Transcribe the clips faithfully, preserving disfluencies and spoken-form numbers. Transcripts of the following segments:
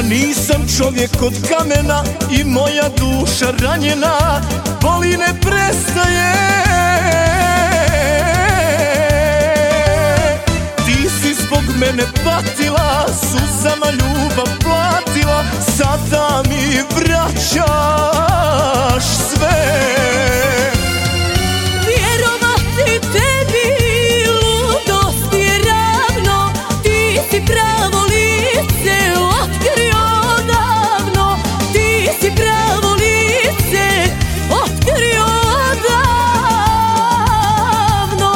nisam čovjek od kamena i moja duša ranjena boli ne prestaje. Ti si zbog mene patila, suzama ljubav platila, sada mi vraćaš sve. Vjerovati tebi ludost je ravno, ti si pravo lice otkrio davno, ti si pravo lice otkrio davno.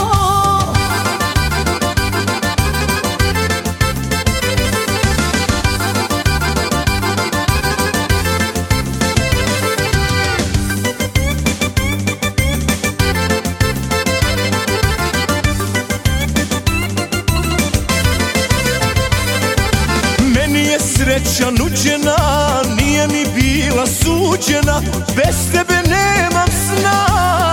Meni je sreća nuđena, nije mi bila suđena, bez tebe nemam sna.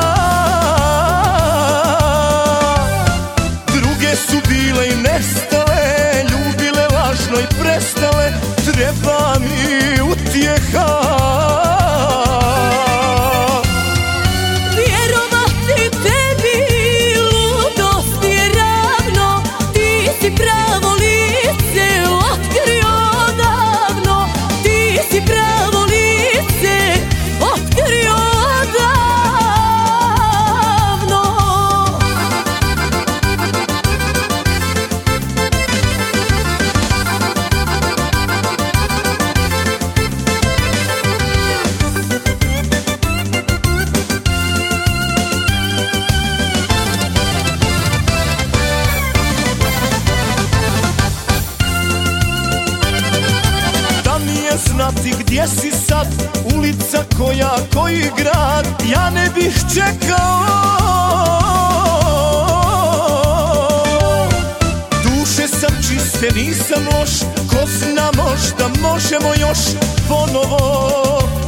Druge su bile i nestale, ljubile lažno i prestale, treba mi utjeha. Vjerovati tebi ludost je ravno, ti si pravo lice otkrio davno, ti si pravo lice otkrio davno. Da mi je znati gdje si sad, ulica koja, koji grad, ja ne bih čekao. Duše sam čiste, nisam loš, ko zna možda možemo još ponovo